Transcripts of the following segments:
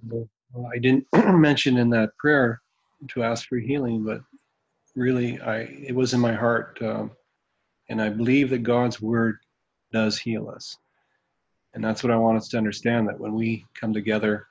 Well, I didn't mention in that prayer to ask for healing, but really, it was in my heart, and I believe that God's word does heal us, and that's what I want us to understand. That when we come together,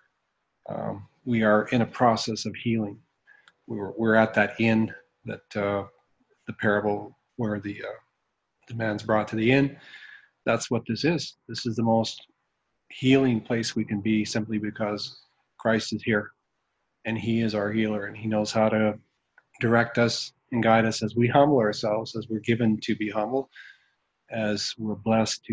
we are in a process of healing. We're at that inn, that the parable where the man's brought to the inn. That's what this is. This is the most healing place we can be, simply because Christ is here and He is our healer, and He knows how to direct us and guide us as we humble ourselves, as we're given to be humble, as we're blessed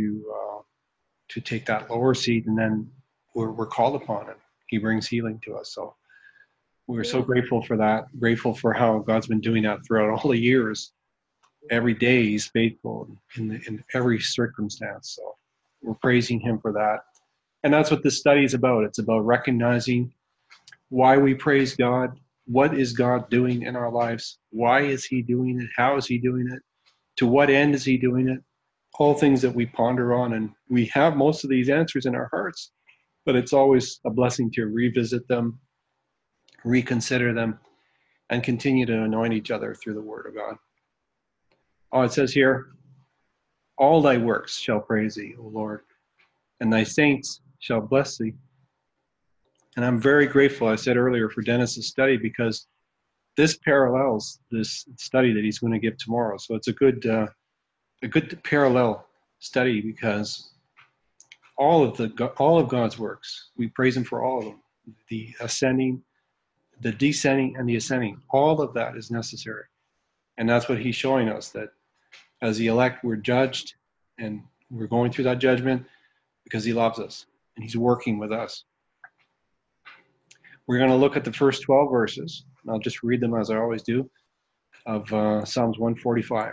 to take that lower seat, and then we're called upon it. He brings healing to us. So we're so grateful for that. Grateful for how God's been doing that throughout all the years. Every day He's faithful in every circumstance. So we're praising Him for that. And that's what this study is about. It's about recognizing why we praise God. What is God doing in our lives? Why is He doing it? How is He doing it? To what end is He doing it? All things that we ponder on. And we have most of these answers in our hearts, but it's always a blessing to revisit them, reconsider them, and continue to anoint each other through the Word of God. Oh, it says here, all thy works shall praise thee, O Lord, and thy saints shall bless thee. And I'm very grateful, I said earlier, for Dennis's study, because this parallels this study that he's going to give tomorrow. So it's a good parallel study, because all of God's works, we praise Him for all of them. The ascending, the descending, and the ascending, all of that is necessary. And that's what He's showing us, that as the elect, we're judged, and we're going through that judgment because He loves us and He's working with us. We're going to look at the first 12 verses. And I'll just read them as I always do, of Psalms 145.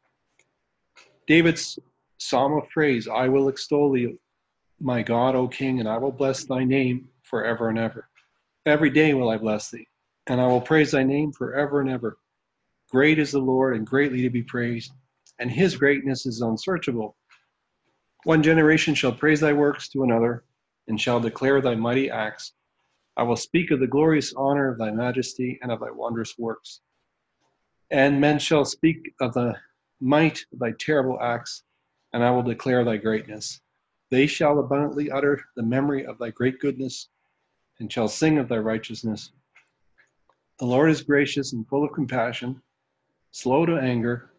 David's psalm of praise: I will extol thee, my God, O King, and I will bless thy name forever and ever. Every day will I bless thee, and I will praise thy name forever and ever. Great is the Lord, and greatly to be praised, and His greatness is unsearchable. One generation shall praise thy works to another, and shall declare thy mighty acts. I will speak of the glorious honor of thy majesty and of thy wondrous works. And men shall speak of the might of thy terrible acts, and I will declare thy greatness. They shall abundantly utter the memory of thy great goodness, and shall sing of thy righteousness. The Lord is gracious and full of compassion, slow to anger,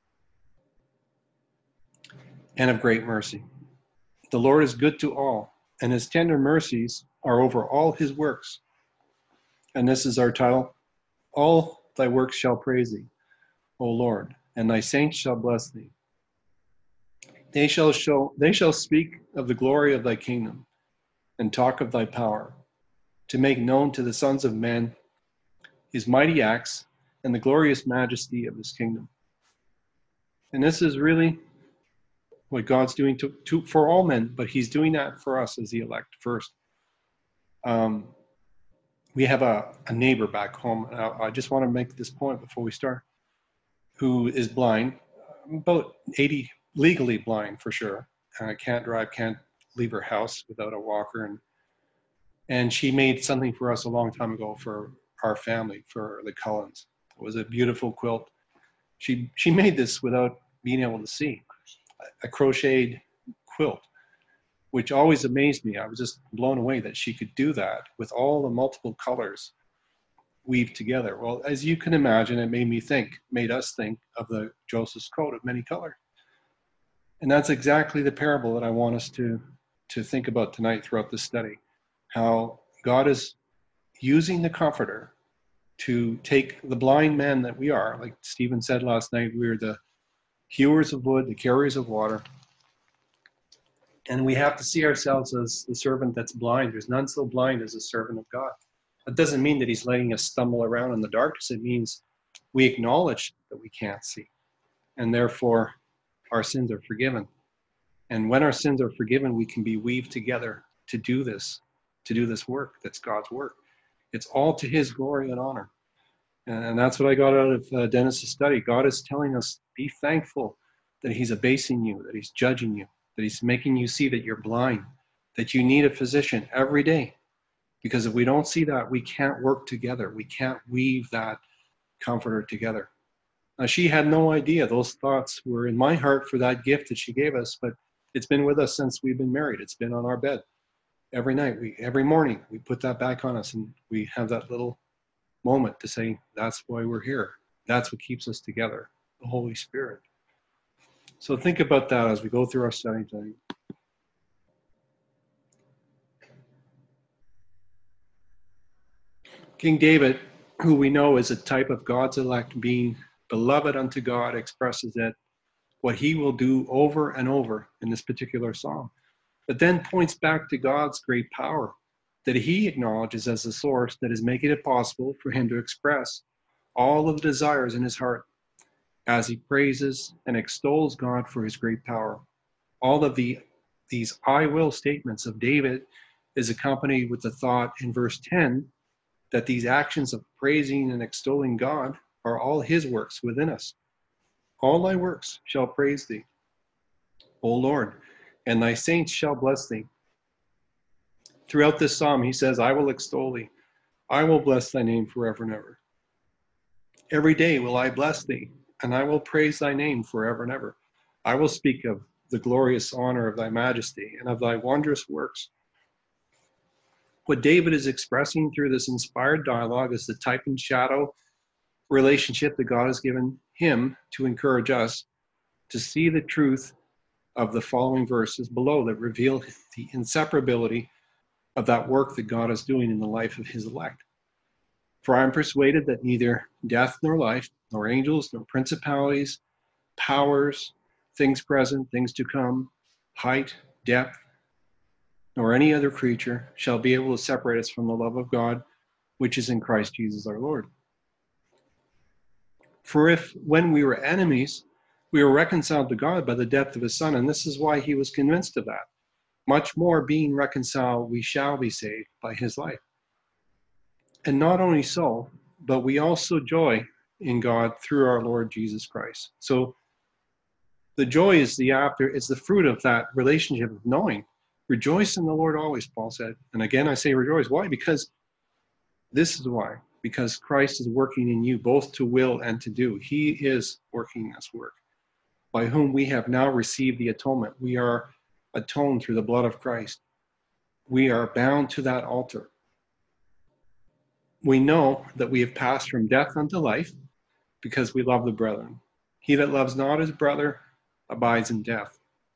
and of great mercy. The Lord is good to all, and His tender mercies are over all His works. And this is our title: All thy works shall praise thee, O Lord, and thy saints shall bless thee. They shall speak of the glory of thy kingdom, and talk of thy power, to make known to the sons of men His mighty acts and the glorious majesty of His kingdom. And this is really what God's doing for all men, but He's doing that for us as the elect first. We have a neighbor back home. I just want to make this point before we start, who is blind, about 80, legally blind for sure. Can't drive, can't leave her house without a walker. And she made something for us a long time ago for our family, for the Cullens. It was a beautiful quilt. She made this without being able to see, a crocheted quilt, which always amazed me. I was just blown away that she could do that with all the multiple colors weaved together. Well, as you can imagine, it made us think of the Joseph's coat of many colors. And that's exactly the parable that I want us to think about tonight throughout this study. How God is using the Comforter to take the blind men that we are. Like Stephen said last night, we're the hewers of wood, the carriers of water. And we have to see ourselves as the servant that's blind. There's none so blind as a servant of God. That doesn't mean that He's letting us stumble around in the darkness. It means we acknowledge that we can't see, and therefore our sins are forgiven. And when our sins are forgiven, we can be weaved together to do this work. That's God's work. It's all to His glory and honor. And that's what I got out of Dennis's study. God is telling us, be thankful that He's abasing you, that He's judging you, that He's making you see that you're blind, that you need a physician every day. Because if we don't see that, we can't work together. We can't weave that comforter together. Now, she had no idea those thoughts were in my heart for that gift that she gave us, but it's been with us since we've been married. It's been on our bed every night. Every morning, we put that back on us, and we have that little moment to say, that's why we're here. That's what keeps us together, the Holy Spirit. So think about that as we go through our study tonight. King David, who we know is a type of God's elect, being beloved unto God, expresses it, what he will do over and over in this particular psalm. But then points back to God's great power that he acknowledges as the source that is making it possible for him to express all of the desires in his heart as he praises and extols God for his great power. All of these I will statements of David is accompanied with the thought in verse 10 that these actions of praising and extolling God are all his works within us. All thy works shall praise thee, O Lord, and thy saints shall bless thee. Throughout this psalm, he says, I will extol thee. I will bless thy name forever and ever. Every day will I bless thee, and I will praise thy name forever and ever. I will speak of the glorious honor of thy majesty and of thy wondrous works. What David is expressing through this inspired dialogue is the type and shadow relationship that God has given him to encourage us to see the truth of the following verses below that reveal the inseparability of that work that God is doing in the life of his elect. For I am persuaded that neither death nor life, nor angels, nor principalities, powers, things present, things to come, height, depth, nor any other creature shall be able to separate us from the love of God, which is in Christ Jesus our Lord. For if, when we were enemies, we were reconciled to God by the death of his Son, and this is why he was convinced of that, much more being reconciled, we shall be saved by his life. And not only so, but we also joy in God through our Lord Jesus Christ. So the joy is the fruit of that relationship of knowing. Rejoice in the Lord always, Paul said. And again, I say rejoice. Why? Because this is why. Because Christ is working in you both to will and to do. He is working this work, by whom we have now received the atonement. We are atoned through the blood of Christ. We are bound to that altar. We know that we have passed from death unto life because we love the brethren. He that loves not his brother abides in death.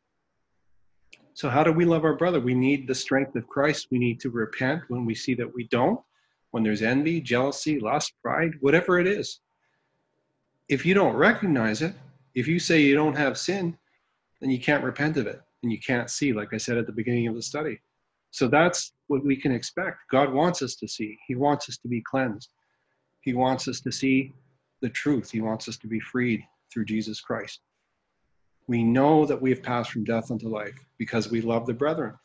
So how do we love our brother? We need the strength of Christ. We need to repent when we see that we don't, when there's envy, jealousy, lust, pride, whatever it is. If you don't recognize it, if you say you don't have sin, then you can't repent of it, and you can't see, like I said at the beginning of the study. So that's what we can expect. God wants us to see. He wants us to be cleansed. He wants us to see the truth. He wants us to be freed through Jesus Christ. We know that we have passed from death unto life because we love the brethren.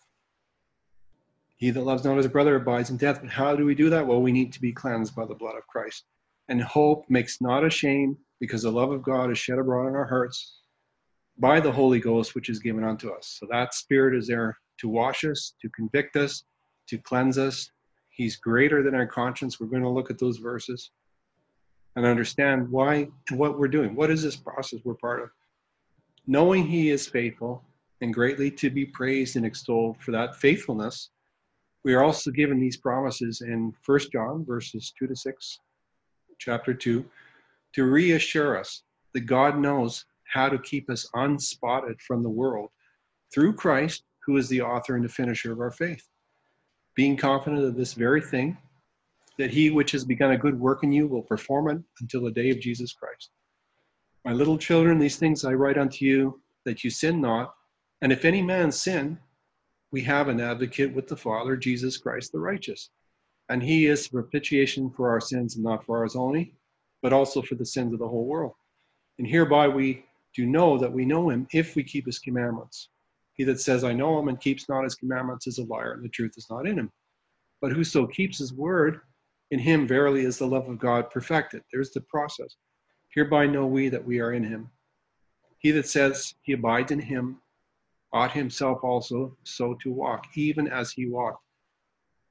He that loves not his brother abides in death. But how do we do that? Well, we need to be cleansed by the blood of Christ. And hope makes not ashamed, because the love of God is shed abroad in our hearts by the Holy Ghost, which is given unto us. So that Spirit is there to wash us, to convict us, to cleanse us. He's greater than our conscience. We're going to look at those verses and understand why and what we're doing. What is this process we're part of? Knowing he is faithful and greatly to be praised and extolled for that faithfulness, we are also given these promises in 1 John verses 2-6, chapter 2, to reassure us that God knows how to keep us unspotted from the world through Christ, who is the author and the finisher of our faith. Being confident of this very thing, that he which has begun a good work in you will perform it until the day of Jesus Christ. My little children, these things I write unto you, that you sin not. And if any man sin, we have an advocate with the Father, Jesus Christ the righteous. And he is propitiation for our sins, and not for ours only, but also for the sins of the whole world. And hereby we do know that we know him if we keep his commandments. He that says, I know him, and keeps not his commandments is a liar, and the truth is not in him. But whoso keeps his word, in him verily is the love of God perfected. There's the process. Hereby know we that we are in him. He that says he abides in him ought himself also so to walk, even as he walked.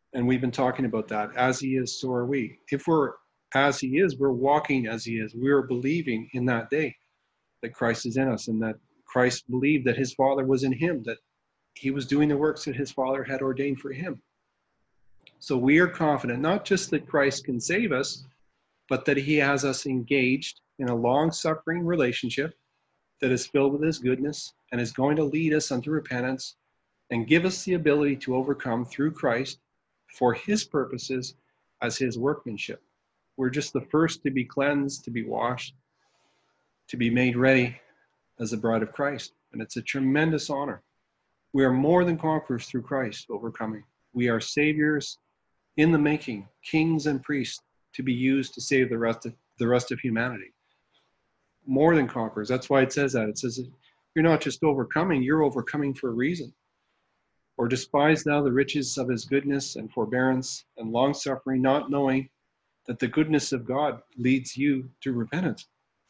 And we've been talking about that. As he is, so are we. If we're as he is, we're walking as he is. We're believing in that day that Christ is in us, and that Christ believed that his Father was in him, that he was doing the works that his Father had ordained for him. So we are confident, not just that Christ can save us, but that he has us engaged in a long-suffering relationship that is filled with his goodness and is going to lead us unto repentance and give us the ability to overcome through Christ for his purposes as his workmanship. We're just the first to be cleansed, to be washed, to be made ready as the bride of Christ. And it's a tremendous honor. We are more than conquerors through Christ, overcoming. We are saviors in the making, kings and priests to be used to save the rest of humanity. More than conquerors. That's why it says that. It says you're not just overcoming, you're overcoming for a reason. Or despise thou the riches of his goodness and forbearance and long-suffering, not knowing that the goodness of God leads you to repentance.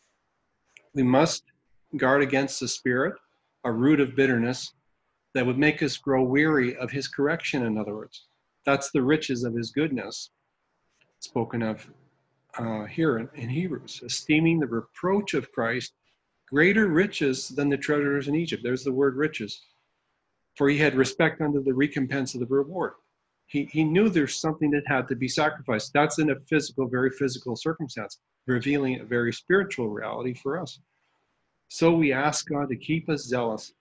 We must guard against the spirit, a root of bitterness that would make us grow weary of his correction, in other words. That's the riches of his goodness spoken of here in Hebrews, esteeming the reproach of Christ greater riches than the treasures in Egypt. There's the word riches. For he had respect unto the recompense of the reward. He knew there's something that had to be sacrificed. That's in a physical, very physical circumstance, revealing a very spiritual reality for us. So we ask God to keep us zealous,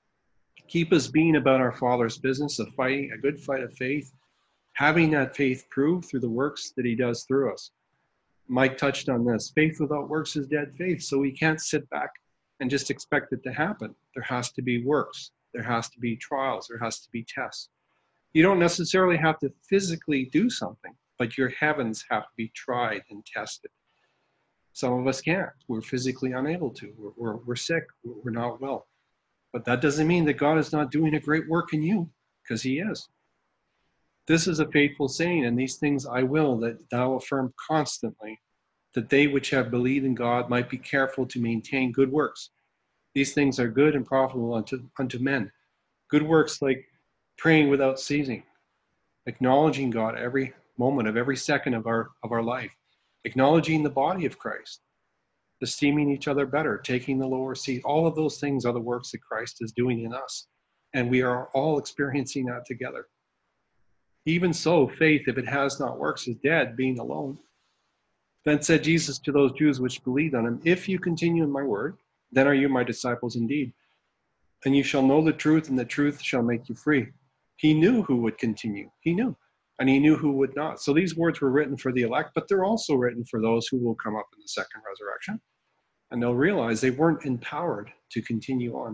keep us being about our Father's business of fighting a good fight of faith, having that faith proved through the works that he does through us. Mike touched on this. Faith without works is dead faith. So we can't sit back and just expect it to happen. There has to be works. There has to be trials. There has to be tests. You don't necessarily have to physically do something, but your heavens have to be tried and tested. Some of us can't. We're physically unable to. We're sick. We're not well. But that doesn't mean that God is not doing a great work in you, because he is. This is a faithful saying, and these things I will, that thou affirm constantly, that they which have believed in God might be careful to maintain good works. These things are good and profitable unto men. Good works like praying without ceasing, acknowledging God every moment of every second of our life, acknowledging the body of Christ, esteeming each other better, taking the lower seat. All of those things are the works that Christ is doing in us, and we are all experiencing that together. Even so, faith, if it has not works, is dead, being alone. Then said Jesus to those Jews which believed on him, if you continue in my word, then are you my disciples indeed. And you shall know the truth, and the truth shall make you free. He knew who would continue. He knew. And he knew who would not. So these words were written for the elect, but they're also written for those who will come up in the second resurrection. And they'll realize they weren't empowered to continue on.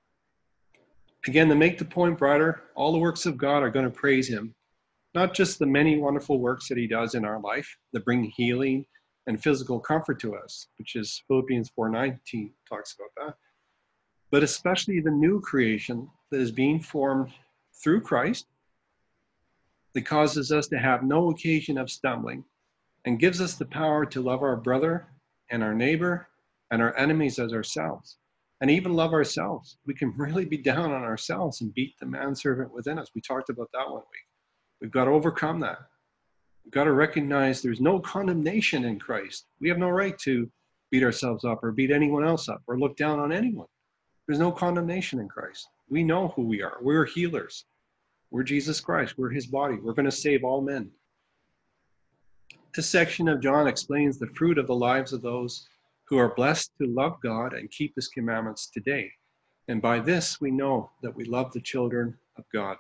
Again, to make the point brighter, all the works of God are going to praise him. Not just the many wonderful works that he does in our life that bring healing and physical comfort to us, which is Philippians 4:19 talks about that, but especially the new creation that is being formed through Christ that causes us to have no occasion of stumbling and gives us the power to love our brother and our neighbor and our enemies as ourselves, and even love ourselves. We can really be down on ourselves and beat the manservant within us. We talked about that one week. We've got to overcome that. We've got to recognize there's no condemnation in Christ. We have no right to beat ourselves up or beat anyone else up or look down on anyone. There's no condemnation in Christ. We know who we are. We're healers. We're Jesus Christ. We're his body. We're going to save all men. This section of John explains the fruit of the lives of those who are blessed to love God and keep his commandments today. And by this we know that we love the children of God.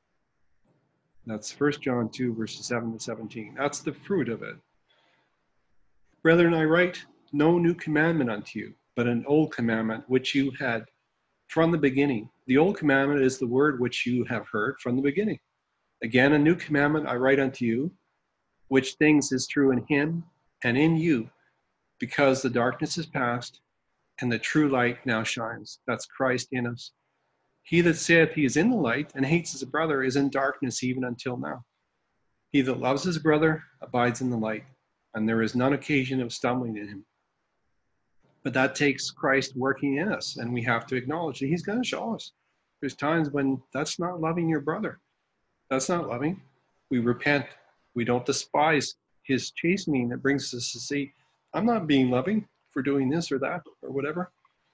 That's 1 John 2, verses 7 to 17. That's the fruit of it. Brethren, I write no new commandment unto you, but an old commandment which you had from the beginning. The old commandment is the word which you have heard from the beginning. Again, a new commandment I write unto you, which things is true in him and in you, because the darkness is past and the true light now shines. That's Christ in us. He that saith he is in the light and hates his brother is in darkness even until now. He that loves his brother abides in the light, and there is none occasion of stumbling in him. But that takes Christ working in us, and we have to acknowledge that he's going to show us. There's times when that's not loving your brother. That's not loving. We repent. We don't despise his chastening that brings us to see, I'm not being loving for doing this or that or whatever.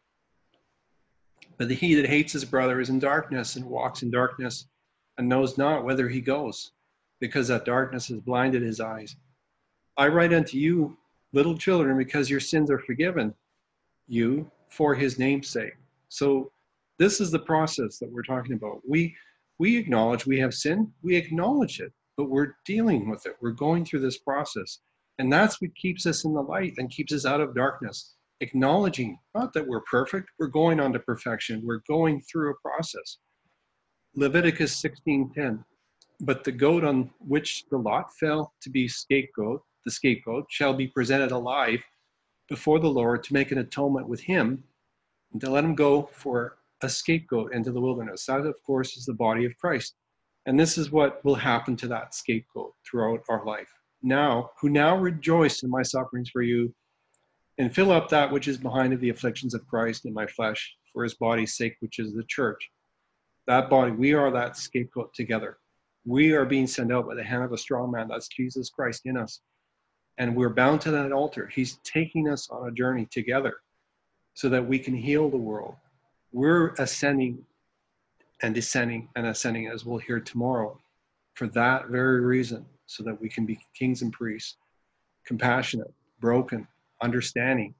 But he that hates his brother is in darkness and walks in darkness and knows not whither he goes, because that darkness has blinded his eyes. I write unto you, little children, because your sins are forgiven you for his name's sake. So this is the process that we're talking about. We acknowledge we have sin, we acknowledge it, but we're dealing with it. We're going through this process. And that's what keeps us in the light and keeps us out of darkness. Acknowledging, not that we're perfect, we're going on to perfection. We're going through a process. Leviticus 16:10. But the goat on which the lot fell to be scapegoat, the scapegoat, shall be presented alive before the Lord to make an atonement with him and to let him go for a scapegoat into the wilderness. That, of course, is the body of Christ. And this is what will happen to that scapegoat throughout our life. Now, who now rejoice in my sufferings for you, and fill up that which is behind of the afflictions of Christ in my flesh for his body's sake, which is the church. That body, we are that scapegoat together. We are being sent out by the hand of a strong man. That's Jesus Christ in us. And we're bound to that altar. He's taking us on a journey together so that we can heal the world. We're ascending and descending and ascending, as we'll hear tomorrow, for that very reason, so that we can be kings and priests, compassionate, broken, understanding.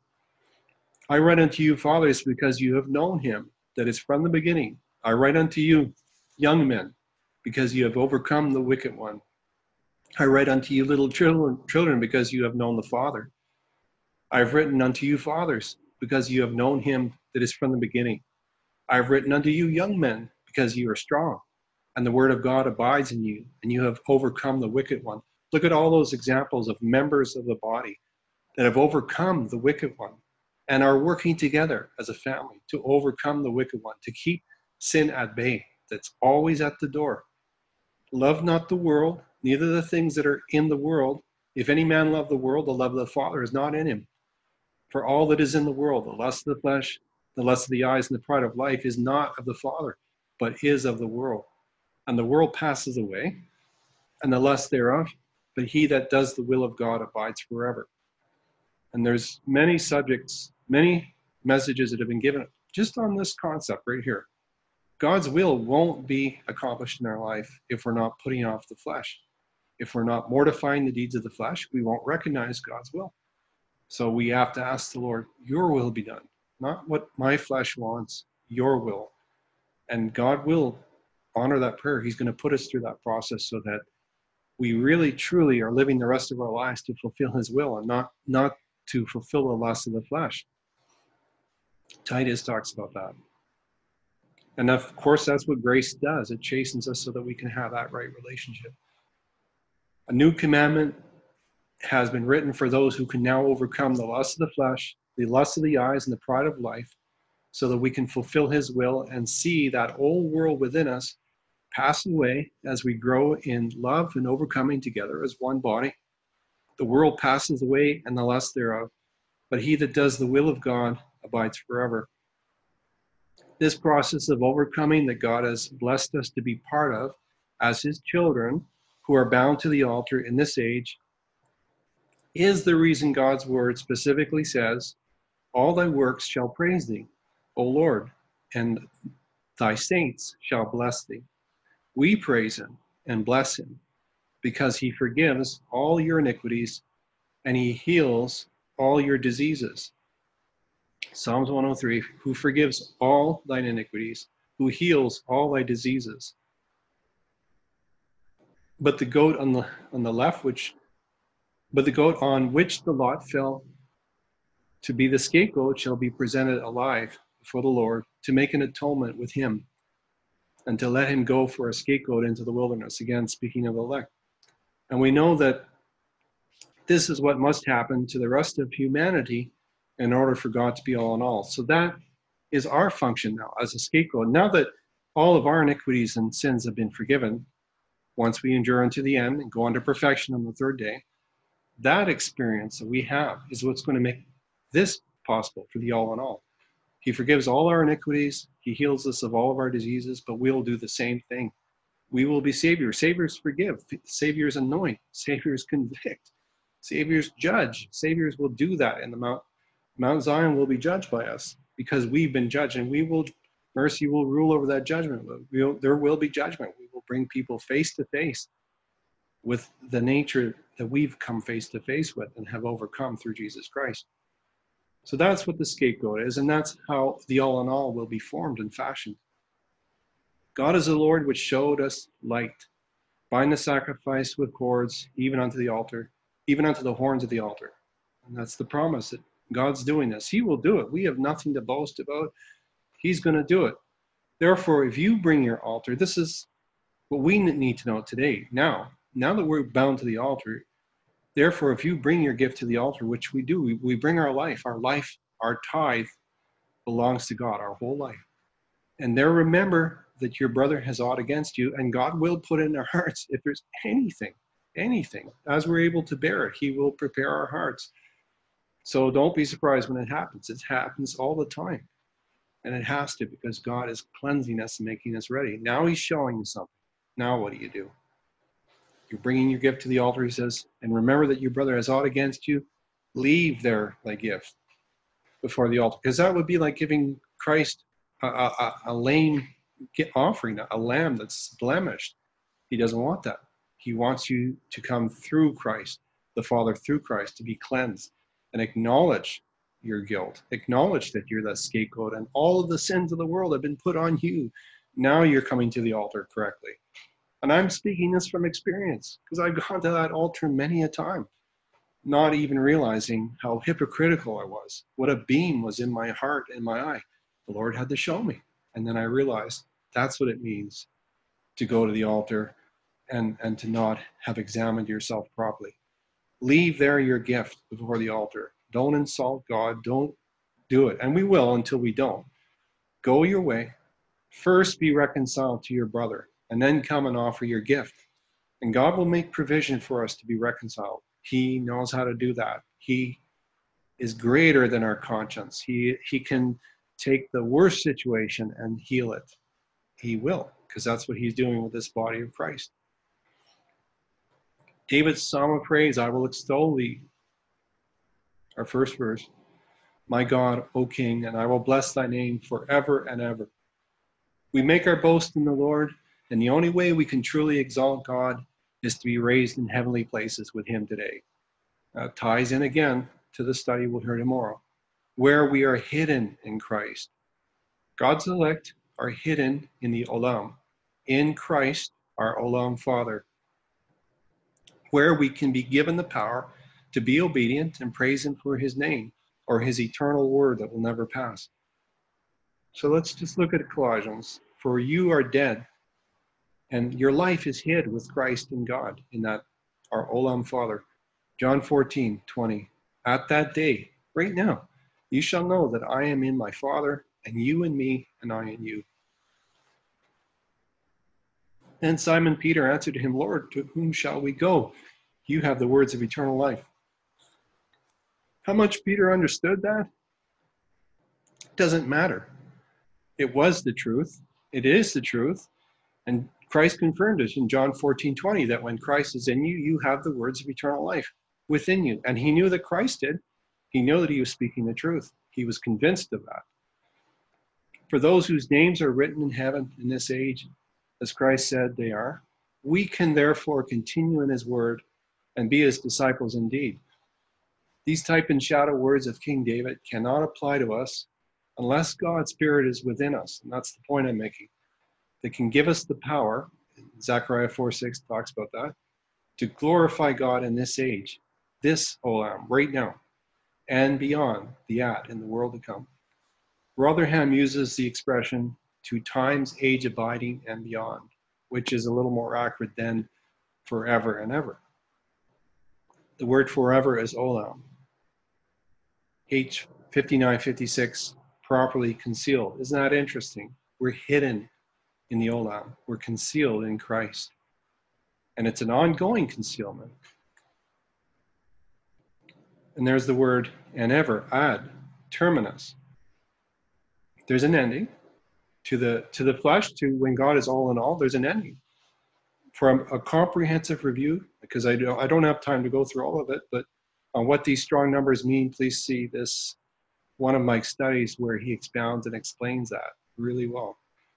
I write unto you, fathers, because you have known him that is from the beginning. I write unto you, young men, because you have overcome the wicked one. I write unto you, little children, because you have known the Father. I have written unto you, fathers, because you have known him that is from the beginning. I have written unto you, young men, because you are strong, and the word of God abides in you, and you have overcome the wicked one. Look at all those examples of members of the body that have overcome the wicked one and are working together as a family to overcome the wicked one, to keep sin at bay that's always at the door. Love not the world, neither the things that are in the world. If any man love the world, the love of the Father is not in him. For all that is in the world, the lust of the flesh, the lust of the eyes, and the pride of life is not of the Father, but is of the world. And the world passes away, and the lust thereof, but he that does the will of God abides forever. And there's many subjects, many messages that have been given just on this concept right here. God's will won't be accomplished in our life if we're not putting off the flesh. If we're not mortifying the deeds of the flesh, we won't recognize God's will. So we have to ask the Lord, your will be done, not what my flesh wants, your will. And God will honor that prayer. He's going to put us through that process so that we really, truly are living the rest of our lives to fulfill his will and not to fulfill the lust of the flesh. Titus talks about that. And of course, that's what grace does. It chastens us so that we can have that right relationship. A new commandment has been written for those who can now overcome the lust of the flesh, the lust of the eyes, and the pride of life, so that we can fulfill his will and see that old world within us pass away as we grow in love and overcoming together as one body. The world passes away and the lust thereof, but he that does the will of God abides forever. This process of overcoming that God has blessed us to be part of as his children who are bound to the altar in this age is the reason God's word specifically says, all thy works shall praise thee, O Lord, and thy saints shall bless thee. We praise him and bless him because he forgives all your iniquities and he heals all your diseases. Psalms 103, who forgives all thine iniquities, who heals all thy diseases. But the goat on the left, but the goat on which the lot fell to be the scapegoat shall be presented alive before the Lord to make an atonement with him and to let him go for a scapegoat into the wilderness. Again, speaking of the elect. And we know that this is what must happen to the rest of humanity in order for God to be all in all. So that is our function now as a scapegoat. Now that all of our iniquities and sins have been forgiven, once we endure unto the end and go on to perfection on the third day, that experience that we have is what's going to make this possible for the all in all. He forgives all our iniquities. He heals us of all of our diseases, but we'll do the same thing. We will be saviors. Saviors forgive. Saviors anoint. Saviors convict. Saviors judge. Saviors will do that in the Mount Zion will be judged by us because we've been judged, and mercy will rule over that judgment. There will be judgment. We will bring people face to face with the nature that we've come face to face with and have overcome through Jesus Christ. So that's what the scapegoat is, and that's how the all in all will be formed and fashioned. God is the Lord which showed us light. Bind the sacrifice with cords, even unto the altar, even unto the horns of the altar. And that's the promise that God's doing this. He will do it. We have nothing to boast about. He's going to do it. Therefore, if you bring your altar, this is what we need to know today. Now that we're bound to the altar, therefore, if you bring your gift to the altar, which we do, we bring our life, our tithe belongs to God, our whole life. And there remember that your brother has aught against you, and God will put in our hearts, if there's anything, as we're able to bear it, he will prepare our hearts. So don't be surprised when it happens. It happens all the time. And it has to, because God is cleansing us and making us ready. Now he's showing you something. Now what do? You're bringing your gift to the altar, he says, and remember that your brother has aught against you. Leave there thy gift before the altar. Because that would be like giving Christ a lame offering, a lamb that's blemished. He doesn't want that. He wants you to come through Christ, the Father through Christ, to be cleansed and acknowledge your guilt. Acknowledge that you're the scapegoat and all of the sins of the world have been put on you. Now you're coming to the altar correctly. And I'm speaking this from experience because I've gone to that altar many a time, not even realizing how hypocritical I was, what a beam was in my heart and my eye. The Lord had to show me. And then I realized that's what it means to go to the altar and to not have examined yourself properly. Leave there your gift before the altar. Don't insult God. Don't do it. And we will until we don't. Go your way. First be reconciled to your brother, and then come and offer your gift. And God will make provision for us to be reconciled. He knows how to do that. He is greater than our conscience. He can take the worst situation and heal it. He will, because that's what he's doing with this body of Christ. David's Psalm of Praise, I will extol thee. Our first verse. My God, O King, and I will bless thy name forever and ever. We make our boast in the Lord, and the only way we can truly exalt God is to be raised in heavenly places with him today. Ties in again to the study we'll hear tomorrow, where we are hidden in Christ. God's elect are hidden in the Olam, in Christ, our Olam Father, where we can be given the power to be obedient and praise him for his name, or his eternal word that will never pass. So let's just look at Colossians. For you are dead, and your life is hid with Christ in God, in that our Olam Father. John 14:20. At that day, right now, you shall know that I am in my Father, and you in me, and I in you. Then Simon Peter answered him, Lord, to whom shall we go? You have the words of eternal life. How much Peter understood that? Doesn't matter. It was the truth. It is the truth. And Christ confirmed it in John 14:20, that when Christ is in you, you have the words of eternal life within you. And he knew that Christ did. He knew that he was speaking the truth. He was convinced of that. For those whose names are written in heaven in this age, as Christ said they are, we can therefore continue in his word and be his disciples indeed. These type and shadow words of King David cannot apply to us unless God's Spirit is within us. And that's the point I'm making. That can give us the power, Zechariah 4:6 talks about that, to glorify God in this age, this Olam, right now, and beyond, the in the world to come. Rotherham uses the expression to times, age abiding, and beyond, which is a little more accurate than forever and ever. The word forever is Olam. H 5956, properly concealed. Isn't that interesting? We're hidden in the Olam. We're concealed in Christ. And it's an ongoing concealment. And there's the word and ever, ad, terminus. There's an ending to the flesh, to when God is all in all, there's an ending. for a comprehensive review, because I don't have time to go through all of it, but on what these strong numbers mean, please see this one of my studies where he expounds and explains that really well.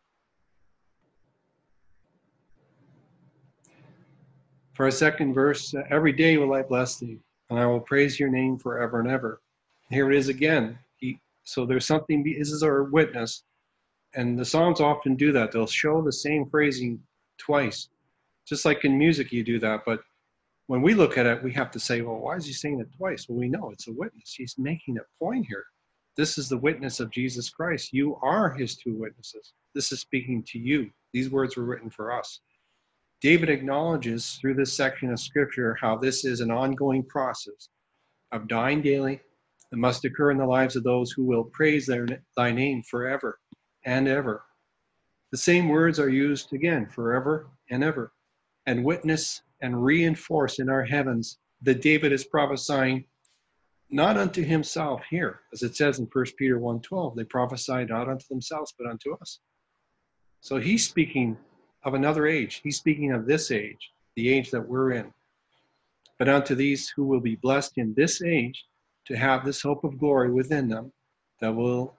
For our second verse, every day will I bless thee, and I will praise your name forever and ever. Here it is again. So there's something, this is our witness, and the Psalms often do that. They'll show the same phrasing twice, just like in music you do that, but when we look at it, we have to say, well, why is he saying it twice? Well, we know it's a witness. He's making a point here. This is the witness of Jesus Christ. You are his two witnesses. This is speaking to you. These words were written for us. David acknowledges through this section of scripture how this is an ongoing process of dying daily that must occur in the lives of those who will praise thy name forever and ever. The same words are used again, forever and ever, and witness and reinforce in our heavens that David is prophesying not unto himself here, as it says in 1 Peter 1:12, they prophesy not unto themselves, but unto us. So he's speaking of another age. He's speaking of this age, the age that we're in. But unto these who will be blessed in this age to have this hope of glory within them that will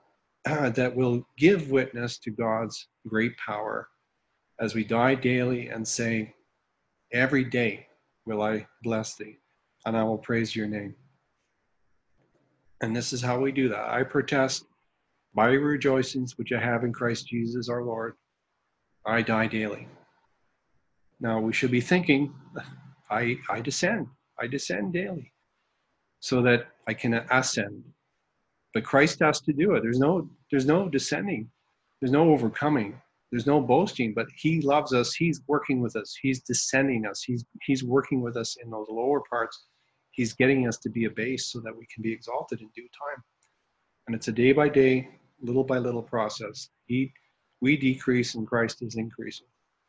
give witness to God's great power as we die daily and say, every day will I bless thee, and I will praise your name. And this is how we do that. I protest by rejoicings which I have in Christ Jesus our Lord. I die daily. Now we should be thinking, I descend daily so that I can ascend. But Christ has to do it. There's no descending. There's no overcoming. There's no boasting, but he loves us. He's working with us. He's descending us. He's working with us in those lower parts. He's getting us to be a base so that we can be exalted in due time. And it's a day by day, little by little process. We decrease and Christ is increasing.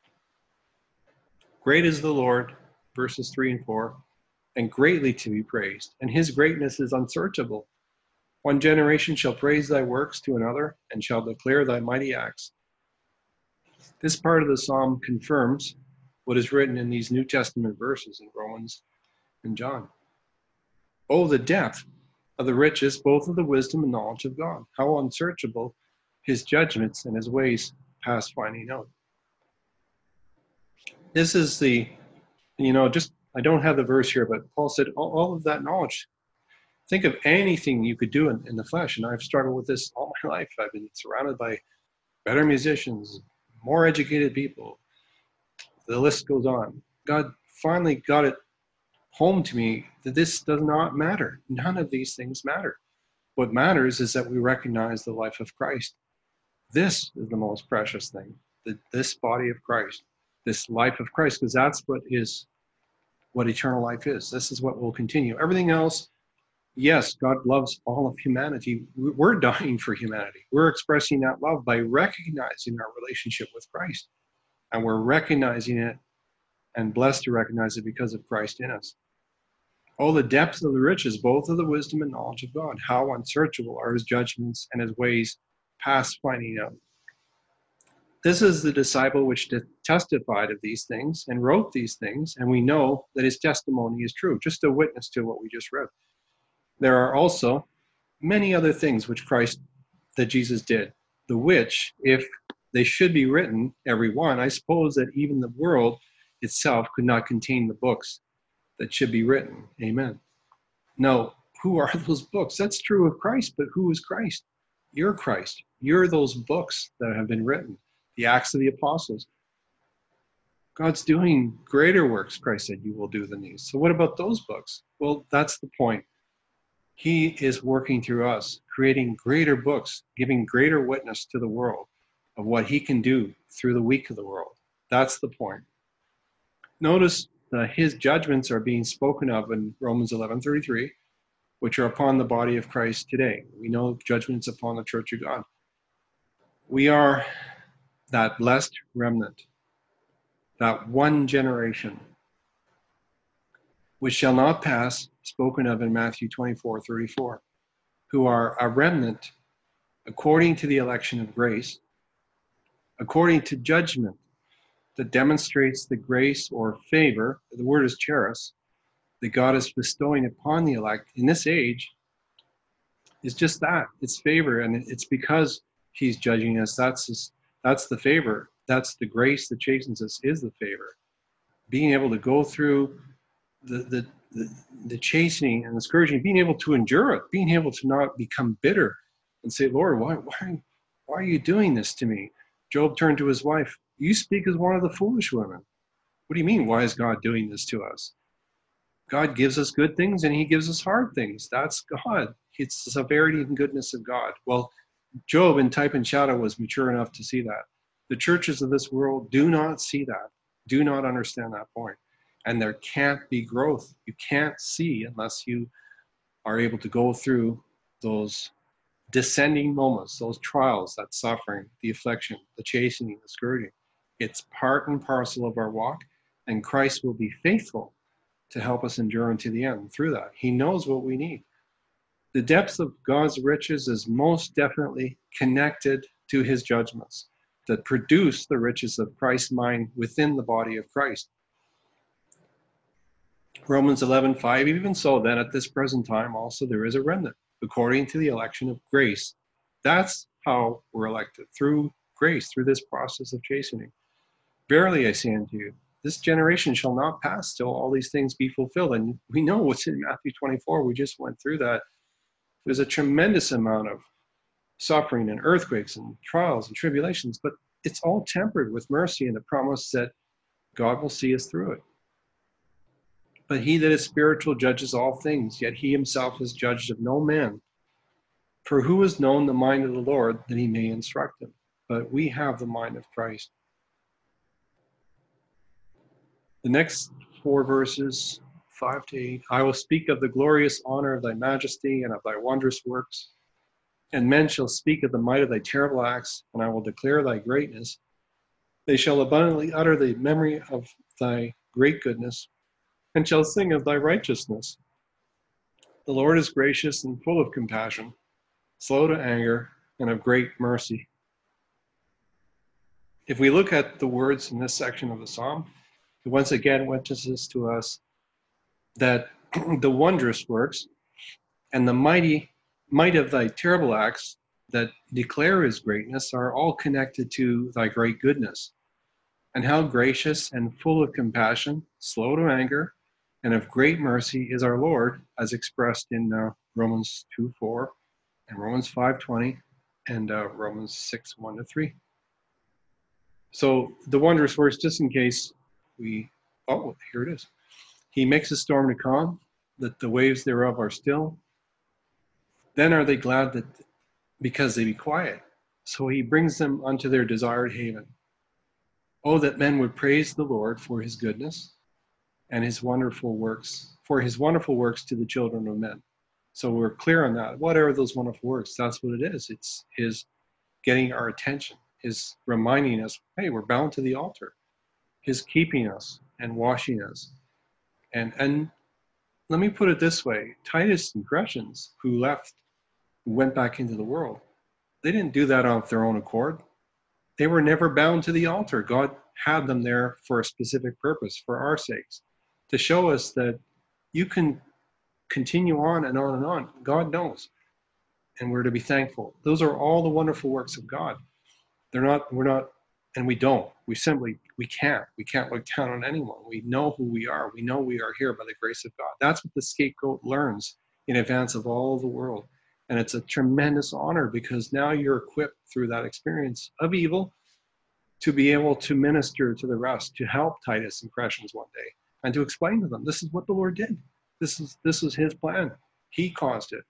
Great is the Lord, verses 3 and 4, and greatly to be praised, and his greatness is unsearchable. One generation shall praise thy works to another, and shall declare thy mighty acts. This part of the psalm confirms what is written in these New Testament verses in Romans and John. Oh, the depth of the riches, both of the wisdom and knowledge of God. How unsearchable his judgments and his ways past finding out. This is I don't have the verse here, but Paul said all of that knowledge. Think of anything you could do in the flesh. And I've struggled with this all my life. I've been surrounded by better musicians, more educated people. The list goes on. God finally got it home to me that this does not matter. None of these things matter. What matters is that we recognize the life of Christ. This is the most precious thing, this body of Christ, this life of Christ, because that's what eternal life is. This is what will continue. Everything else, yes, God loves all of humanity. We're dying for humanity. We're expressing that love by recognizing our relationship with Christ. And we're recognizing it and blessed to recognize it because of Christ in us. Oh, the depth of the riches, both of the wisdom and knowledge of God. How unsearchable are his judgments and his ways past finding out. This is the disciple which testified of these things and wrote these things, and we know that his testimony is true, just a witness to what we just read. There are also many other things that Jesus did, the which, if they should be written, every one, I suppose that even the world itself could not contain the books that should be written. Amen. No, who are those books? That's true of Christ, but who is Christ? You're Christ. You're those books that have been written, the Acts of the Apostles. God's doing greater works, Christ said, you will do than these. So what about those books? Well, that's the point. He is working through us, creating greater books, giving greater witness to the world of what he can do through the weak of the world. That's the point. Notice that his judgments are being spoken of in Romans 11:33, which are upon the body of Christ today. We know judgments upon the Church of God. We are that blessed remnant, that one generation, which shall not pass, spoken of in Matthew 24:34, who are a remnant according to the election of grace, according to judgment. that demonstrates the grace or favor, the word is charis, that God is bestowing upon the elect in this age is just that. It's favor, and it's because he's judging us. That's the favor. That's the grace that chastens us, is the favor. Being able to go through the chastening and the scourging, being able to endure it, being able to not become bitter and say, Lord, why are you doing this to me? Job turned to his wife, you speak as one of the foolish women. What do you mean, why is God doing this to us? God gives us good things and he gives us hard things. That's God. It's the severity and goodness of God. Well, Job in Type and Shadow was mature enough to see that. The churches of this world do not see that, do not understand that point. And there can't be growth. You can't see unless you are able to go through those descending moments, those trials, that suffering, the affliction, the chastening, the scourging. It's part and parcel of our walk, and Christ will be faithful to help us endure unto the end through that. He knows what we need. The depth of God's riches is most definitely connected to his judgments that produce the riches of Christ's mind within the body of Christ. Romans 11:5, even so then at this present time also there is a remnant, according to the election of grace. That's how we're elected, through grace, through this process of chastening. Verily I say unto you, this generation shall not pass till all these things be fulfilled. And we know what's in Matthew 24. We just went through that. There's a tremendous amount of suffering and earthquakes and trials and tribulations, but it's all tempered with mercy and the promise that God will see us through it. But he that is spiritual judges all things, yet he himself is judged of no man. For who has known the mind of the Lord that he may instruct him? But we have the mind of Christ. The next 4 verses, 5 to 8, I will speak of the glorious honor of thy majesty and of thy wondrous works. And men shall speak of the might of thy terrible acts, and I will declare thy greatness. They shall abundantly utter the memory of thy great goodness, and shall sing of thy righteousness. The Lord is gracious and full of compassion, slow to anger, and of great mercy. If we look at the words in this section of the psalm, it once again witnesses to us that the wondrous works and the might of thy terrible acts that declare his greatness are all connected to thy great goodness, and how gracious and full of compassion, slow to anger, and of great mercy is our Lord, as expressed in Romans 2:4 and Romans 5:20 and Romans 6:1-3. So the wondrous works, just in case here it is. He makes a storm to calm, that the waves thereof are still. Then are they glad that because they be quiet. So he brings them unto their desired haven. Oh, that men would praise the Lord for his goodness and his wonderful works, for his wonderful works to the children of men. So we're clear on that. What are those wonderful works? That's what it is. It's his getting our attention, his reminding us, hey, we're bound to the altar, his keeping us and washing us. And let me put it this way, Titus and Crescens, who went back into the world, they didn't do that of their own accord. They were never bound to the altar. God had them there for a specific purpose, for our sakes, to show us that you can continue on and on and on. God knows. And we're to be thankful. Those are all the wonderful works of God. We're not, and we don't. We can't look down on anyone. We know who we are. We know we are here by the grace of God. That's what the scapegoat learns in advance of all the world. And it's a tremendous honor because now you're equipped through that experience of evil to be able to minister to the rest, to help Titus and Crescens one day, and to explain to them, this is what the Lord did. This is his plan. He caused it.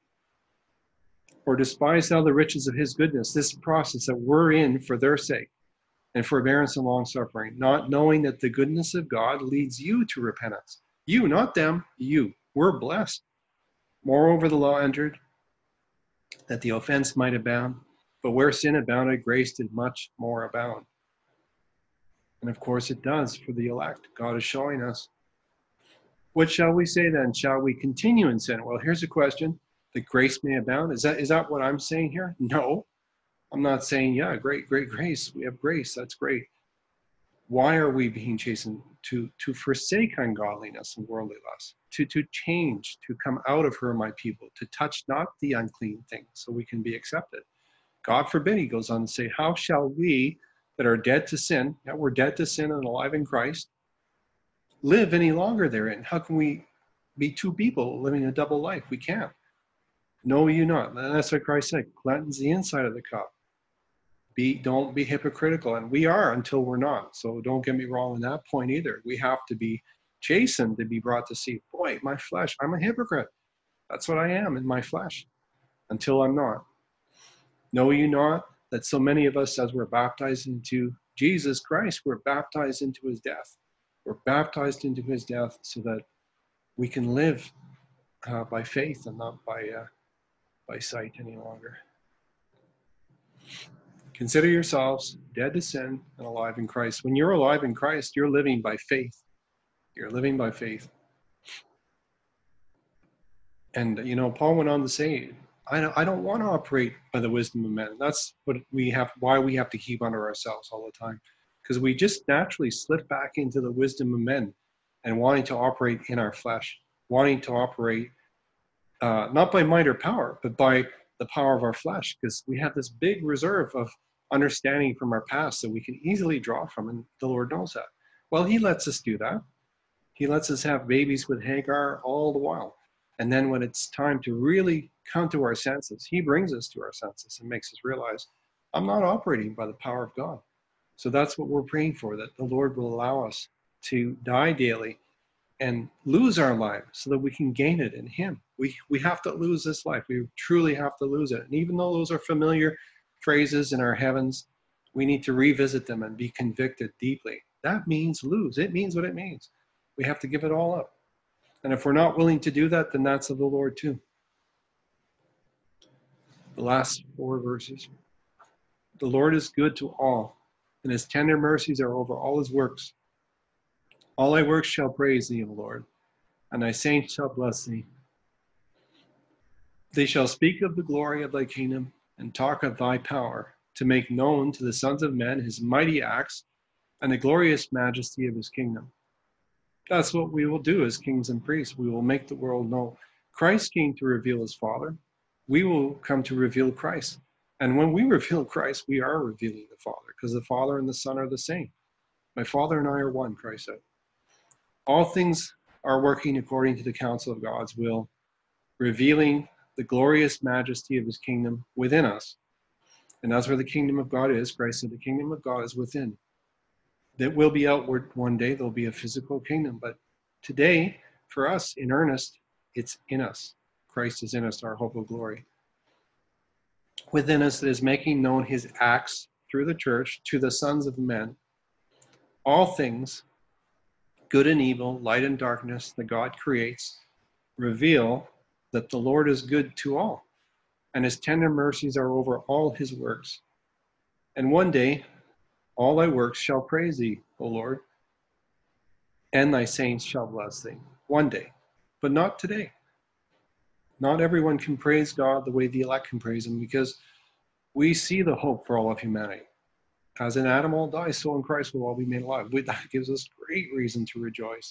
Or despise thou the riches of his goodness, this process that we're in for their sake, and forbearance and long suffering, not knowing that the goodness of God leads you to repentance. You, not them, you. We're blessed. Moreover, the law entered, that the offense might abound, but where sin abounded, grace did much more abound. And of course it does for the elect. God is showing us. What shall we say then? Shall we continue in sin? Well, here's a question. That grace may abound. Is that what I'm saying here? No. I'm not saying, yeah, great grace. We have grace. That's great. Why are we being chastened? To forsake ungodliness and worldly lust, to change, to come out of her, my people, to touch not the unclean things, so we can be accepted. God forbid, he goes on to say, how shall we that are dead to sin, that we're dead to sin and alive in Christ, live any longer therein? How can we be two people living a double life? We can't. Know you not. And that's what Christ said. Cleanse the inside of the cup. Don't be hypocritical. And we are until we're not. So don't get me wrong on that point either. We have to be chastened to be brought to see, boy, my flesh, I'm a hypocrite. That's what I am in my flesh until I'm not. Know you not that so many of us, as we're baptized into Jesus Christ, we're baptized into his death. We're baptized into his death so that we can live by faith and not by sight any longer. Consider yourselves dead to sin and alive in Christ. When you're alive in Christ, you're living by faith. You're living by faith. And, Paul went on to say, I don't want to operate by the wisdom of men. That's why we have to keep under ourselves all the time. Because we just naturally slip back into the wisdom of men and wanting to operate in our flesh, wanting to operate not by might or power, but by the power of our flesh, because we have this big reserve of understanding from our past that we can easily draw from, and the Lord knows that. Well, he lets us do that. He lets us have babies with Hagar all the while. And then when it's time to really come to our senses, he brings us to our senses and makes us realize, I'm not operating by the power of God. So that's what we're praying for, that the Lord will allow us to die daily and lose our life so that we can gain it in him. We have to lose this life. We truly have to lose it. And even though those are familiar phrases in our heavens, we need to revisit them and be convicted deeply. That means lose. It means what it means. We have to give it all up. And if we're not willing to do that, then that's of the Lord too. The last 4 verses. The Lord is good to all, and his tender mercies are over all his works. All thy works shall praise thee, O Lord, and thy saints shall bless thee. They shall speak of the glory of thy kingdom and talk of thy power, to make known to the sons of men his mighty acts and the glorious majesty of his kingdom. That's what we will do as kings and priests. We will make the world know Christ came to reveal his Father. We will come to reveal Christ. And when we reveal Christ, we are revealing the Father, because the Father and the Son are the same. My Father and I are one, Christ said. All things are working according to the counsel of God's will, revealing the glorious majesty of his kingdom within us. And that's where the kingdom of God is. Christ said the kingdom of God is within. That will be outward one day. There'll be a physical kingdom. But today, for us, in earnest, it's in us. Christ is in us, our hope of glory. Within us that is making known his acts through the church to the sons of men. All things, good and evil, light and darkness, that God creates, reveal that the Lord is good to all, and his tender mercies are over all his works. And one day, all thy works shall praise thee, O Lord, and thy saints shall bless thee. One day, but not today. Not everyone can praise God the way the elect can praise him, because we see the hope for all of humanity. As in Adam all die, so in Christ will all be made alive. That gives us great reason to rejoice.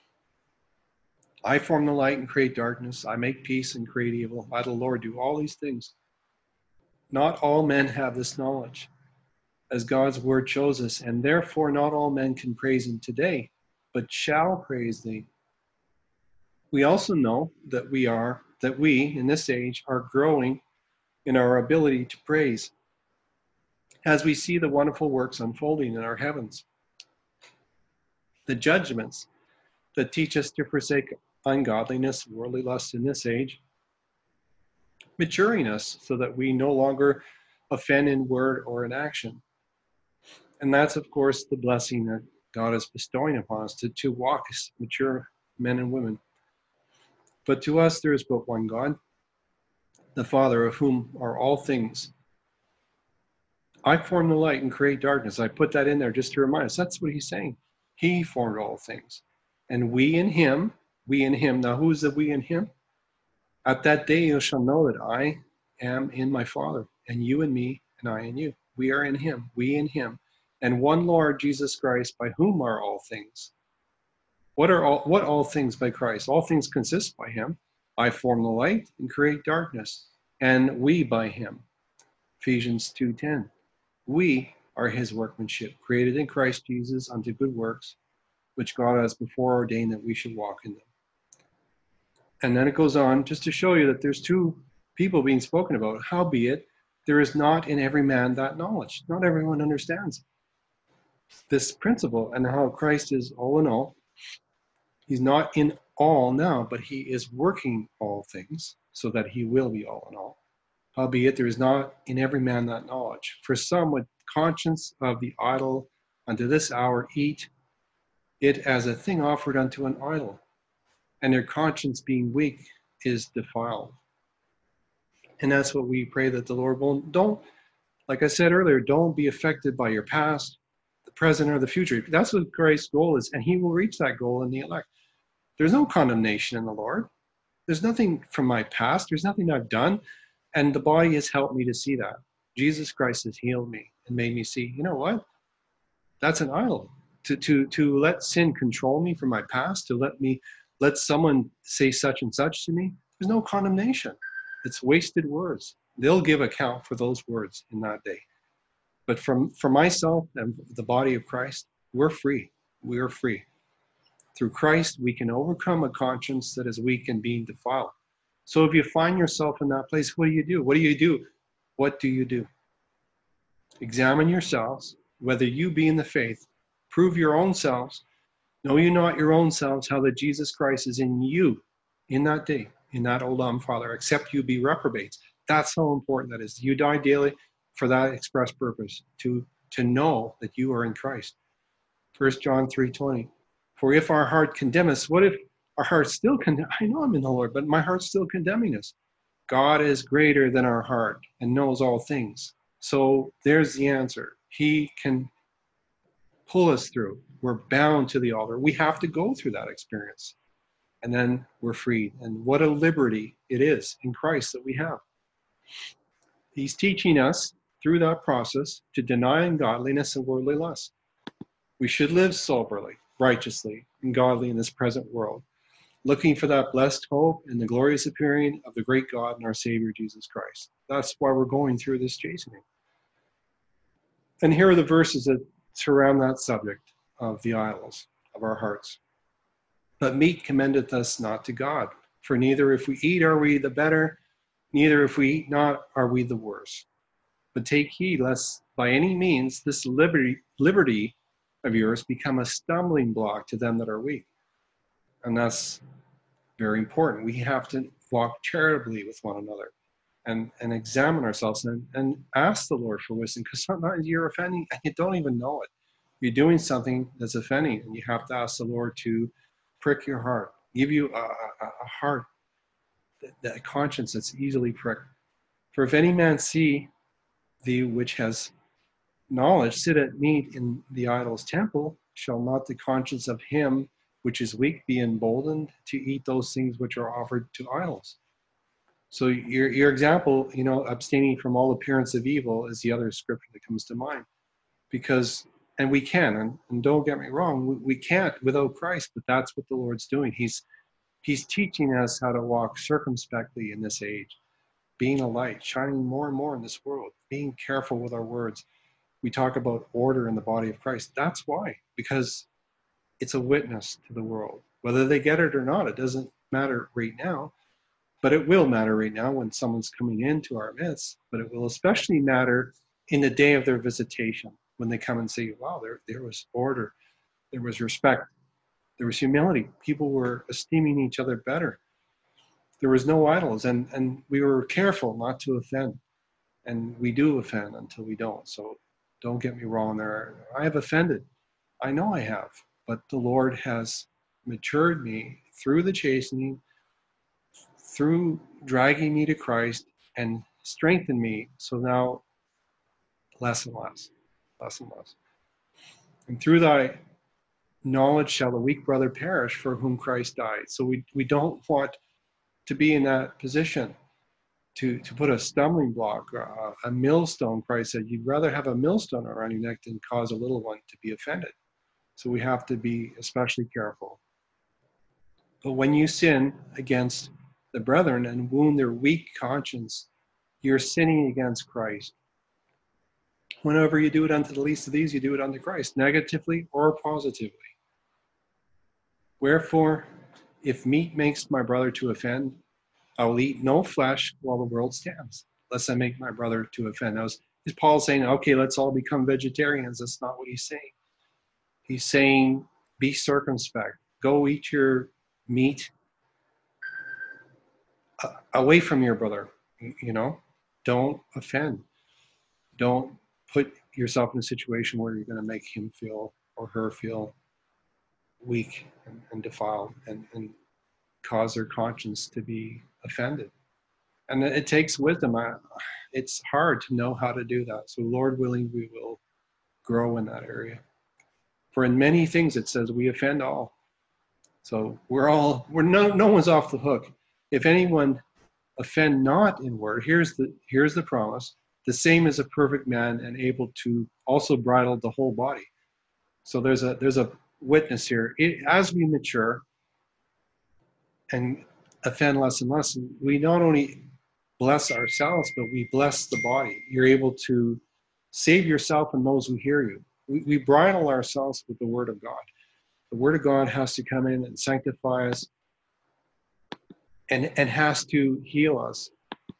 I form the light and create darkness. I make peace and create evil. I, the Lord, do all these things. Not all men have this knowledge, as God's word shows us, and therefore not all men can praise him today, but shall praise thee. We also know that we in this age are growing in our ability to praise, as we see the wonderful works unfolding in our heavens. The judgments that teach us to forsake ungodliness, worldly lust in this age, maturing us so that we no longer offend in word or in action. And that's, of course, the blessing that God is bestowing upon us, to walk as mature men and women. But to us there is but one God, the Father, of whom are all things. I form the light and create darkness. I put that in there just to remind us. That's what he's saying. He formed all things. And we in him. Now who is the we in him? At that day you shall know that I am in my Father, and you in me, and I in you. We are in him, we in him, and one Lord Jesus Christ, by whom are all things. What all things by Christ? All things consist by him. I form the light and create darkness, and we by him. Ephesians 2:10. We are his workmanship, created in Christ Jesus unto good works, which God has before ordained that we should walk in them. And then it goes on just to show you that there's two people being spoken about. Howbeit, there is not in every man that knowledge. Not everyone understands this principle and how Christ is all in all. He's not in all now, but he is working all things so that he will be all in all. Howbeit, there is not in every man that knowledge. For some with conscience of the idol unto this hour eat it as a thing offered unto an idol, and their conscience being weak is defiled. And that's what we pray, that the Lord won't, don't, like I said earlier, don't be affected by your past, the present, or the future. That's what Christ's goal is, and he will reach that goal in the elect. There's no condemnation in the Lord. There's nothing from my past. There's nothing I've done. And the body has helped me to see that. Jesus Christ has healed me and made me see, you know what? That's an idol. To let sin control me from my past, to let someone say such and such to me, there's no condemnation. It's wasted words. They'll give account for those words in that day. But for myself and the body of Christ, we're free. We are free. Through Christ, we can overcome a conscience that is weak and being defiled. So if you find yourself in that place, what do you do? What do you do? What do you do? Examine yourselves, whether you be in the faith. Prove your own selves. Know you not your own selves, how that Jesus Christ is in you in that day, in that old Father, except you be reprobates. That's how important that is. You die daily for that express purpose, to know that you are in Christ. 1 John 3:20. For if our heart condemn us, what if our heart still condemn? I know I'm in the Lord, but my heart's still condemning us. God is greater than our heart and knows all things. So there's the answer. He can pull us through. We're bound to the altar. We have to go through that experience. And then we're freed. And what a liberty it is in Christ that we have. He's teaching us through that process to deny ungodliness and worldly lust. We should live soberly, righteously, and godly in this present world, looking for that blessed hope and the glorious appearing of the great God and our Savior, Jesus Christ. That's why we're going through this chastening. And here are the verses that surround that subject of the idols of our hearts. But meat commendeth us not to God, for neither if we eat are we the better, neither if we eat not are we the worse. But take heed lest by any means this liberty of yours become a stumbling block to them that are weak. And that's very important. We have to walk charitably with one another and examine ourselves and ask the Lord for wisdom, because sometimes you're offending and you don't even know it. You're doing something that's offending, and you have to ask the Lord to prick your heart, give you a heart, a conscience that's easily pricked. For if any man see thee which has knowledge sit at meat in the idol's temple, shall not the conscience of him which is weak be emboldened to eat those things which are offered to idols? So your example, abstaining from all appearance of evil is the other scripture that comes to mind. Because, and we can, and don't get me wrong, we can't without Christ, but that's what the Lord's doing. He's teaching us how to walk circumspectly in this age, being a light, shining more and more in this world, being careful with our words. We talk about order in the body of Christ. That's why, because it's a witness to the world. Whether they get it or not, it doesn't matter right now, but it will matter right now when someone's coming into our midst. But it will especially matter in the day of their visitation, when they come and say, wow, there was order, there was respect, there was humility. People were esteeming each other better. There was no idols, and we were careful not to offend. And we do offend until we don't. So don't get me wrong there. I have offended. I know I have. But the Lord has matured me through the chastening, through dragging me to Christ, and strengthened me. So now, less and less, less and less. And through thy knowledge shall the weak brother perish for whom Christ died. So we don't want to be in that position. to put a stumbling block, a millstone. Christ said, you'd rather have a millstone around your neck than cause a little one to be offended. So we have to be especially careful. But when you sin against the brethren and wound their weak conscience, you're sinning against Christ. Whenever you do it unto the least of these, you do it unto Christ, negatively or positively. Wherefore, if meat makes my brother to offend, I will eat no flesh while the world stands, lest I make my brother to offend. Now, is Paul saying, okay, let's all become vegetarians? That's not what he's saying. He's saying, be circumspect. Go eat your meat away from your brother. Don't offend. Don't put yourself in a situation where you're going to make him feel or her feel weak and defiled and cause their conscience to be offended. And it takes wisdom. It's hard to know how to do that. So Lord willing, we will grow in that area. For in many things it says we offend all. So no one's off the hook. If anyone offend not in word, here's the promise. The same is a perfect man and able to also bridle the whole body. So there's a witness here. As we mature and offend less and less, we not only bless ourselves, but we bless the body. You're able to save yourself and those who hear you. We bridle ourselves with the Word of God. The Word of God has to come in and sanctify us and has to heal us.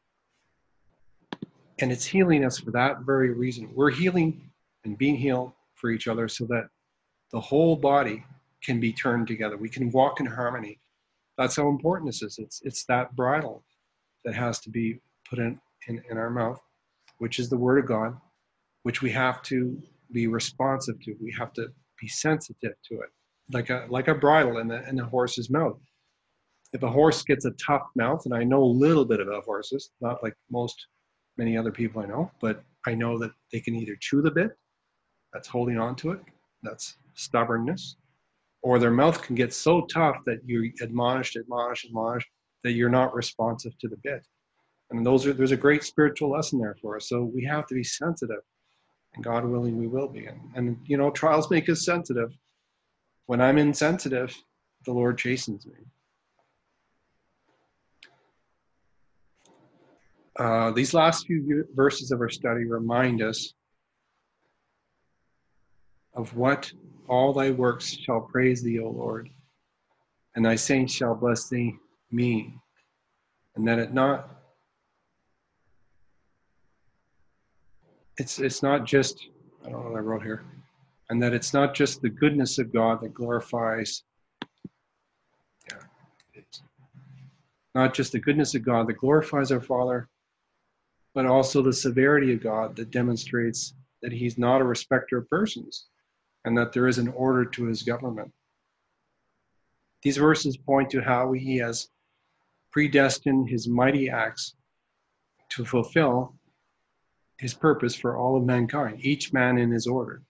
And it's healing us for that very reason. We're healing and being healed for each other so that the whole body can be turned together. We can walk in harmony. That's how important this is. It's that bridle that has to be put in our mouth, which is the Word of God, which we have to be responsive to. We have to be sensitive to it, like a bridle in a horse's mouth. If a horse gets a tough mouth, and I know a little bit about horses, not like many other people I know, but I know that they can either chew the bit, that's holding on to it, that's stubbornness, or their mouth can get so tough that you admonish, that you're not responsive to the bit. And there's a great spiritual lesson there for us. So we have to be sensitive, and God willing, we will be. And trials make us sensitive. When I'm insensitive, the Lord chastens me. These last few verses of our study remind us of what all thy works shall praise thee, O Lord, and thy saints shall bless thee mean. And that it's not just, I don't know what I wrote here, and that it's not just the goodness of God that glorifies, it's not just the goodness of God that glorifies our Father, but also the severity of God that demonstrates that he's not a respecter of persons and that there is an order to his government. These verses point to how he has predestined his mighty acts to fulfill his purpose for all of mankind, each man in his order.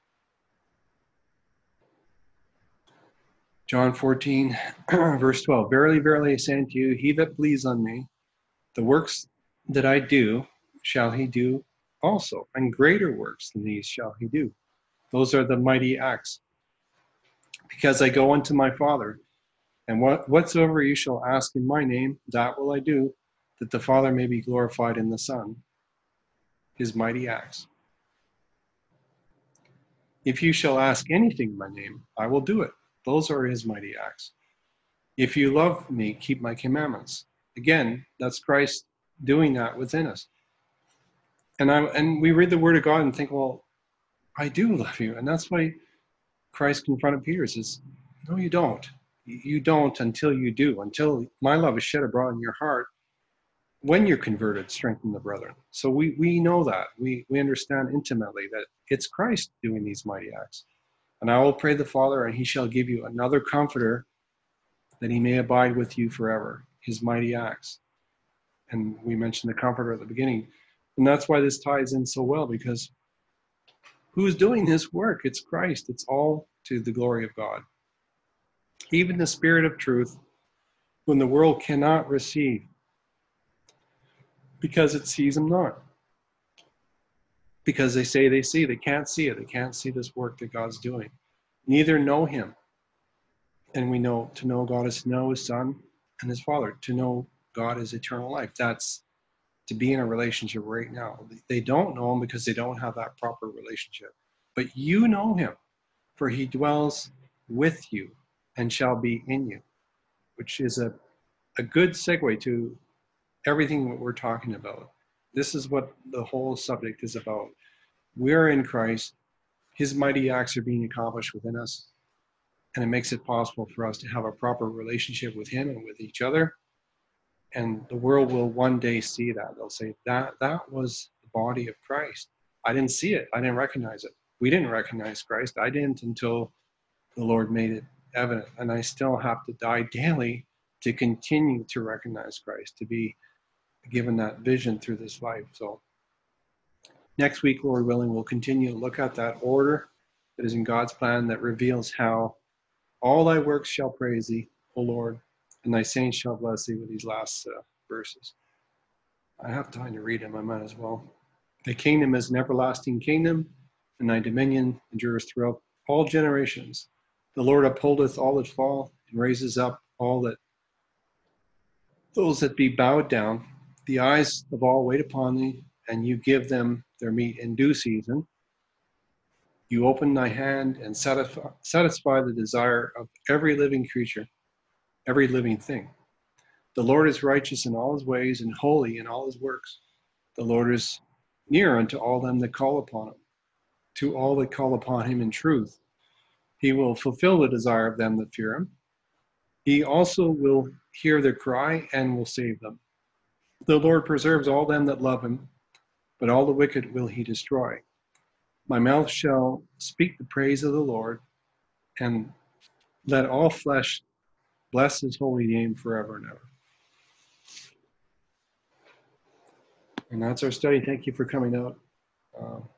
John 14, verse 12, verily, verily, I say unto you, he that believes on me, the works that I do shall he do also, and greater works than these shall he do. Those are the mighty acts. Because I go unto my Father, and whatsoever you shall ask in my name, that will I do, that the Father may be glorified in the Son. His mighty acts. If you shall ask anything in my name, I will do it. Those are his mighty acts. If you love me, keep my commandments. Again, that's Christ doing that within us. And we read the Word of God and think, well, I do love you. And that's why Christ confronted Peter and says, no, you don't. You don't until you do. Until my love is shed abroad in your heart. When you're converted, strengthen the brethren. So we know that. We understand intimately that it's Christ doing these mighty acts. And I will pray the Father, and he shall give you another comforter, that he may abide with you forever, his mighty acts. And we mentioned the comforter at the beginning. And that's why this ties in so well, because who's doing this work? It's Christ. It's all to the glory of God. Even the Spirit of truth, when the world cannot receive, because it sees them not. Because they say they see, they can't see it. They can't see this work that God's doing. Neither know him. And we know to know God is to know his Son and his Father. To know God is eternal life. That's to be in a relationship right now. They don't know him because they don't have that proper relationship. But you know him, for he dwells with you and shall be in you, which is a good segue to everything that we're talking about. This is what the whole subject is about. We're in Christ. His mighty acts are being accomplished within us, and it makes it possible for us to have a proper relationship with him and with each other. And the world will one day see that. They'll say, that was the body of Christ. I didn't see it. I didn't recognize it. We didn't recognize Christ. I didn't until the Lord made it evident. And I still have to die daily to continue to recognize Christ, to be given that vision through this life. So next week, Lord willing, we'll continue to look at that order that is in God's plan that reveals how all thy works shall praise thee, O Lord, and thy saints shall bless thee, with these last verses. I have time to read them, I might as well. Thy kingdom is an everlasting kingdom, and thy dominion endures throughout all generations. The Lord upholdeth all that fall, and raises up all that those that be bowed down. The eyes of all wait upon thee, and you give them their meat in due season. You open thy hand and satisfy the desire of every living creature, every living thing. The Lord is righteous in all his ways and holy in all his works. The Lord is near unto all them that call upon him, to all that call upon him in truth. He will fulfill the desire of them that fear him. He also will hear their cry and will save them. The Lord preserves all them that love him, but all the wicked will he destroy. My mouth shall speak the praise of the Lord, and let all flesh bless his holy name forever and ever. And that's our study. Thank you for coming out.